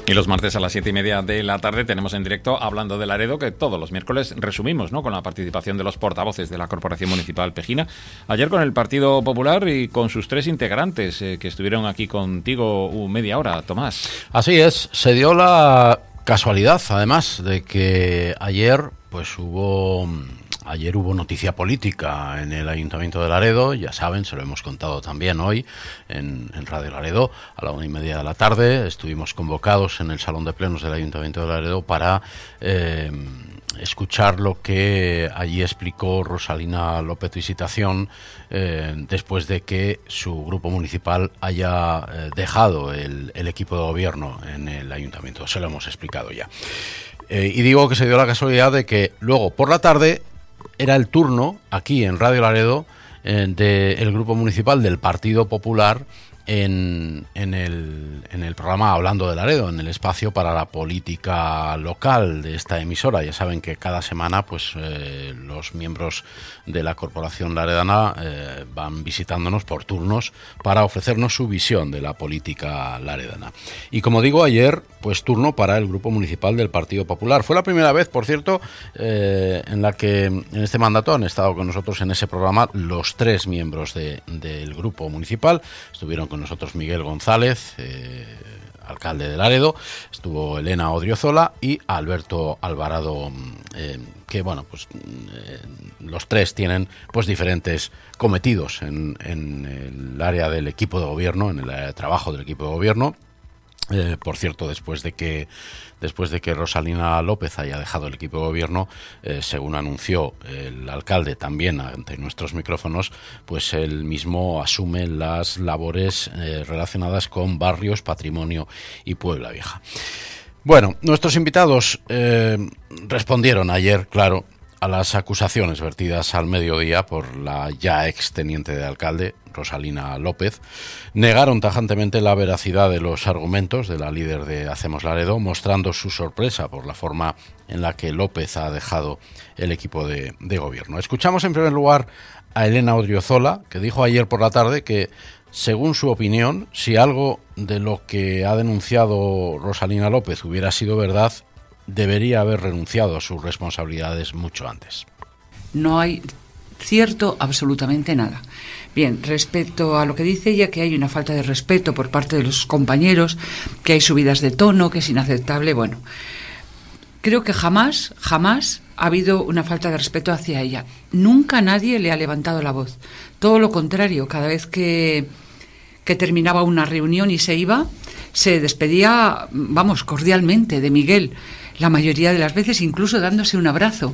Y los martes a las 7:30 de la tarde tenemos en directo Hablando de Laredo, que todos los miércoles resumimos, ¿no?, con la participación de los portavoces de la Corporación Municipal Pejina. Ayer con el Partido Popular y con sus 3 integrantes que estuvieron aquí contigo media hora, Tomás. Así es, se dio la casualidad, además, de que ayer hubo noticia política en el Ayuntamiento de Laredo. Ya saben, se lo hemos contado también hoy en Radio Laredo. A la 1:30 de la tarde estuvimos convocados en el Salón de Plenos del Ayuntamiento de Laredo para escuchar lo que allí explicó Rosalina López Visitación después de que su grupo municipal haya dejado el equipo de gobierno en el Ayuntamiento. Se lo hemos explicado ya. Y digo que se dio la casualidad de que luego por la tarde era el turno aquí en Radio Laredo del grupo municipal del Partido Popular en el programa Hablando de Laredo, en el espacio para la política local de esta emisora. Ya saben que cada semana los miembros de la Corporación Laredana van visitándonos por turnos para ofrecernos su visión de la política laredana. Y como digo, ayer turno para el grupo municipal del Partido Popular. Fue la primera vez, por cierto, en la que en este mandato han estado con nosotros en ese programa los 3 miembros del grupo municipal. Estuvieron con nosotros Miguel González, alcalde de Laredo, estuvo Elena Odriozola y Alberto Alvarado, que los 3 tienen diferentes cometidos en el área del equipo de gobierno, en el área de trabajo del equipo de gobierno. Por cierto, después de que Rosalina López haya dejado el equipo de gobierno, según anunció el alcalde también ante nuestros micrófonos, él mismo asume las labores relacionadas con barrios, patrimonio y Puebla Vieja. Bueno, nuestros invitados respondieron ayer, claro, a las acusaciones vertidas al mediodía por la ya ex teniente de alcalde, Rosalina López. Negaron tajantemente la veracidad de los argumentos de la líder de Hacemos Laredo, mostrando su sorpresa por la forma en la que López ha dejado el equipo de gobierno. Escuchamos en primer lugar a Elena Odriozola, que dijo ayer por la tarde que, según su opinión, si algo de lo que ha denunciado Rosalina López hubiera sido verdad, debería haber renunciado a sus responsabilidades mucho antes. No hay cierto absolutamente nada. Bien, respecto a lo que dice ella, que hay una falta de respeto por parte de los compañeros, que hay subidas de tono, que es inaceptable, creo que jamás ha habido una falta de respeto hacia ella. Nunca nadie le ha levantado la voz. Todo lo contrario, cada vez que terminaba una reunión y se iba, se despedía, cordialmente de Miguel, la mayoría de las veces incluso dándose un abrazo.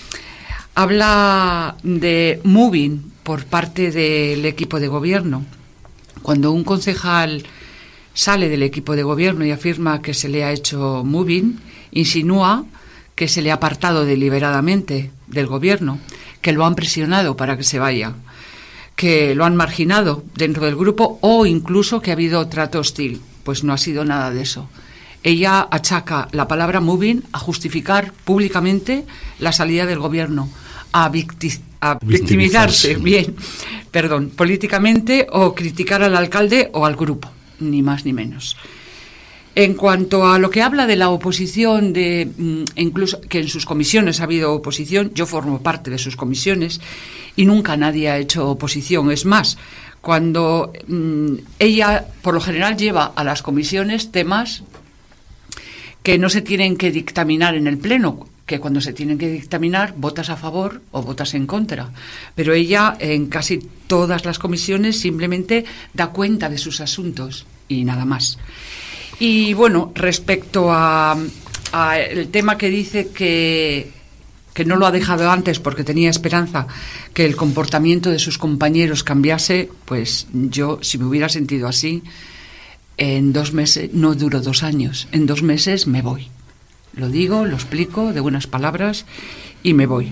Habla de moving por parte del equipo de gobierno. Cuando un concejal sale del equipo de gobierno y afirma que se le ha hecho moving, insinúa que se le ha apartado deliberadamente del gobierno, que lo han presionado para que se vaya, que lo han marginado dentro del grupo o incluso que ha habido trato hostil. Pues no ha sido nada de eso. Ella achaca la palabra moving a justificar públicamente la salida del gobierno, a victimizarse, políticamente, o criticar al alcalde o al grupo, ni más ni menos. En cuanto a lo que habla de la oposición, incluso que en sus comisiones ha habido oposición, yo formo parte de sus comisiones y nunca nadie ha hecho oposición. Es más, cuando ella por lo general lleva a las comisiones temas que no se tienen que dictaminar en el pleno, que cuando se tienen que dictaminar votas a favor o votas en contra, pero ella en casi todas las comisiones simplemente da cuenta de sus asuntos y nada más. Y respecto a el tema que dice que no lo ha dejado antes porque tenía esperanza que el comportamiento de sus compañeros cambiase, yo, si me hubiera sentido así, en 2 meses, no duro 2 años, en 2 meses me voy. Lo digo, lo explico de buenas palabras y me voy.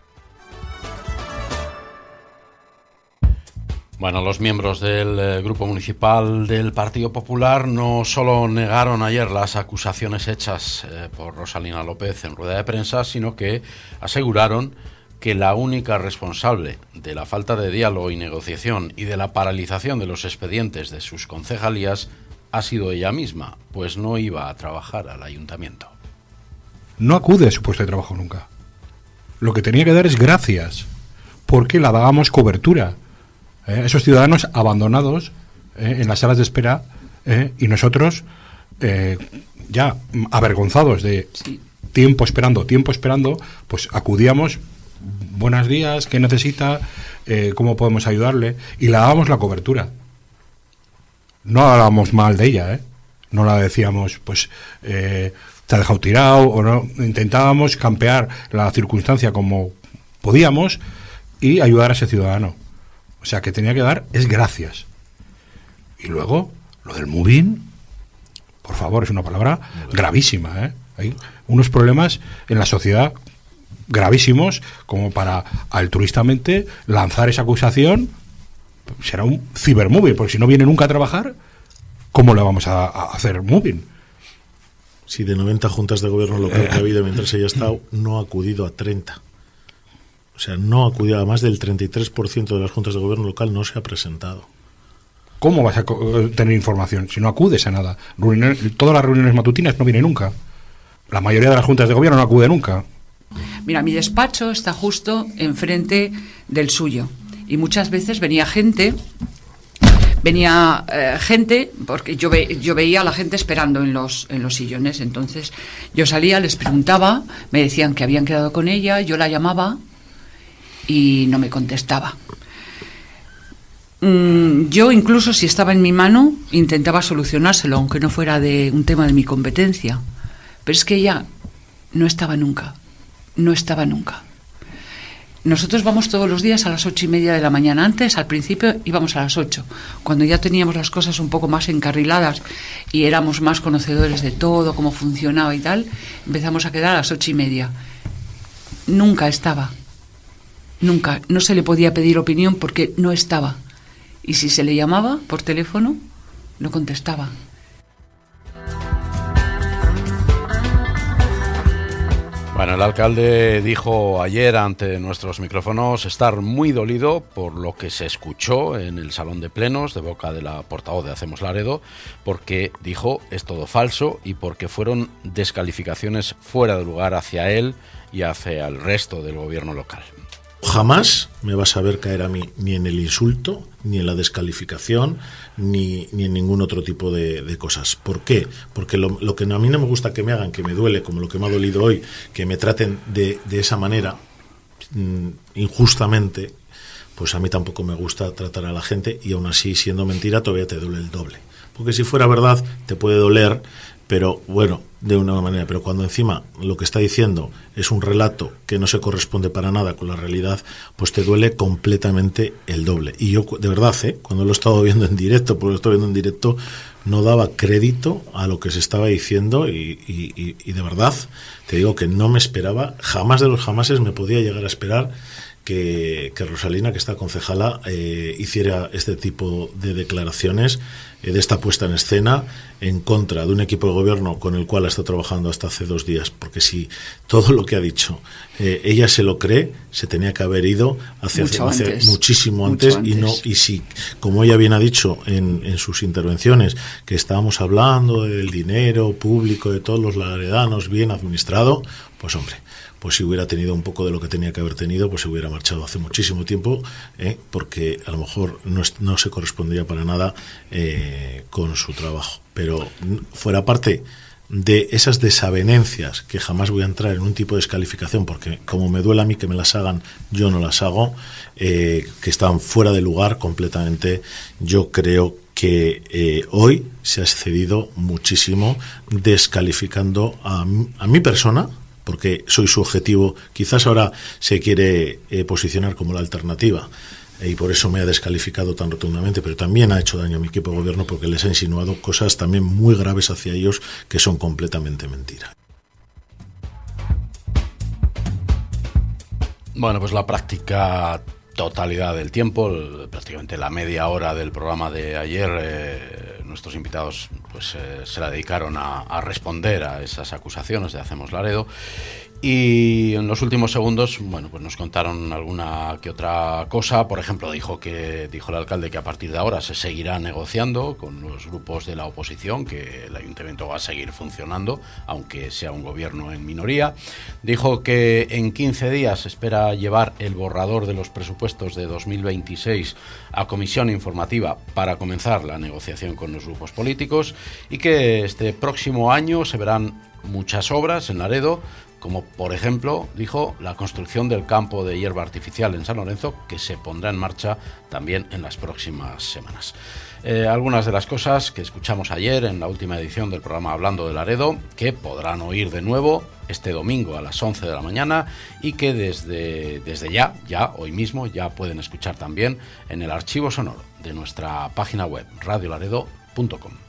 Bueno, los miembros del grupo municipal del Partido Popular no solo negaron ayer las acusaciones hechas por Rosalina López en rueda de prensa, sino que aseguraron que la única responsable de la falta de diálogo y negociación y de la paralización de los expedientes de sus concejalías ha sido ella misma, pues no iba a trabajar al ayuntamiento. No acude a su puesto de trabajo nunca. Lo que tenía que dar es gracias, porque la dábamos cobertura. Esos ciudadanos abandonados en las salas de espera, y nosotros ya avergonzados de tiempo esperando, pues acudíamos, buenos días, ¿qué necesita? ¿Cómo podemos ayudarle? Y le dábamos la cobertura. No hablábamos mal de ella, no la decíamos, pues te ha dejado tirado, o no. Intentábamos campear la circunstancia como podíamos y ayudar a ese ciudadano. O sea, que tenía que dar es gracias. Y luego, lo del moving, por favor, es una palabra gravísima, Hay unos problemas en la sociedad gravísimos como para altruistamente lanzar esa acusación. Será un cibermoving, porque si no viene nunca a trabajar, ¿cómo le vamos a hacer moving? Si de 90 juntas de gobierno local que ha habido mientras ella ha estado, no ha acudido a 30. O sea, no ha acudido a más del 33% de las juntas de gobierno local, no se ha presentado. ¿Cómo vas a tener información si no acudes a nada? Todas las reuniones matutinas no viene nunca. La mayoría de las juntas de gobierno no acude nunca. Mira, mi despacho está justo enfrente del suyo. Y muchas veces venía gente, porque yo veía a la gente esperando en los sillones. Entonces yo salía, les preguntaba, me decían que habían quedado con ella, yo la llamaba y no me contestaba. Yo incluso, si estaba en mi mano, intentaba solucionárselo, aunque no fuera de un tema de mi competencia. Pero es que ella no estaba nunca. Nosotros vamos todos los días a las 8:30 de la mañana. Antes, al principio, íbamos a las 8. Cuando ya teníamos las cosas un poco más encarriladas y éramos más conocedores de todo, cómo funcionaba y tal, empezamos a quedar a las 8:30. Nunca estaba. Nunca. No se le podía pedir opinión porque no estaba. Y si se le llamaba por teléfono, no contestaba. Bueno, el alcalde dijo ayer ante nuestros micrófonos estar muy dolido por lo que se escuchó en el salón de plenos de boca de la portavoz de Hacemos Laredo, porque dijo es todo falso y porque fueron descalificaciones fuera de lugar hacia él y hacia el resto del gobierno local. Jamás me vas a ver caer a mí ni en el insulto, ni en la descalificación, ni en ningún otro tipo de cosas. ¿Por qué? Porque lo que a mí no me gusta que me hagan, que me duele, como lo que me ha dolido hoy, que me traten de esa manera, injustamente, pues a mí tampoco me gusta tratar a la gente, y aún así, siendo mentira, todavía te duele el doble. Porque si fuera verdad, te puede doler, pero bueno, de una manera. Pero cuando encima lo que está diciendo es un relato que no se corresponde para nada con la realidad, pues te duele completamente el doble. Y yo, de verdad, cuando lo he estado viendo en directo, no daba crédito a lo que se estaba diciendo y de verdad, te digo que no me esperaba, jamás de los jamases me podía llegar a esperar que Rosalina, que está concejala, hiciera este tipo de declaraciones, de esta puesta en escena en contra de un equipo de gobierno con el cual ha estado trabajando hasta hace 2 días, porque si todo lo que ha dicho ella se lo cree, se tenía que haber ido hace muchísimo antes. Y si, como ella bien ha dicho en sus intervenciones, que estábamos hablando del dinero público de todos los laredanos bien administrado, pues hombre, pues si hubiera tenido un poco de lo que tenía que haber tenido, pues se hubiera marchado hace muchísimo tiempo, porque a lo mejor no se correspondía para nada con su trabajo. Pero fuera parte de esas desavenencias, que jamás voy a entrar en un tipo de descalificación, porque como me duele a mí que me las hagan, yo no las hago, que están fuera de lugar completamente. Yo creo que hoy se ha excedido muchísimo descalificando a mi persona, porque soy su objetivo. Quizás ahora se quiere posicionar como la alternativa y por eso me ha descalificado tan rotundamente, pero también ha hecho daño a mi equipo de gobierno porque les ha insinuado cosas también muy graves hacia ellos que son completamente mentira. Bueno, pues la práctica totalidad del tiempo, prácticamente la media hora del programa de ayer, nuestros invitados pues se la dedicaron a responder a esas acusaciones de Hacemos Laredo, Y en los últimos segundos, bueno, pues nos contaron alguna que otra cosa. Por ejemplo, dijo el alcalde que a partir de ahora se seguirá negociando con los grupos de la oposición, que el ayuntamiento va a seguir funcionando, aunque sea un gobierno en minoría. Dijo que en 15 días espera llevar el borrador de los presupuestos de 2026 a comisión informativa para comenzar la negociación con los grupos políticos, y que este próximo año se verán muchas obras en Laredo, como por ejemplo, dijo, la construcción del campo de hierba artificial en San Lorenzo, que se pondrá en marcha también en las próximas semanas. Algunas de las cosas que escuchamos ayer en la última edición del programa Hablando de Laredo, que podrán oír de nuevo este domingo a las 11 de la mañana, y que desde ya hoy mismo, ya pueden escuchar también en el archivo sonoro de nuestra página web, radiolaredo.com.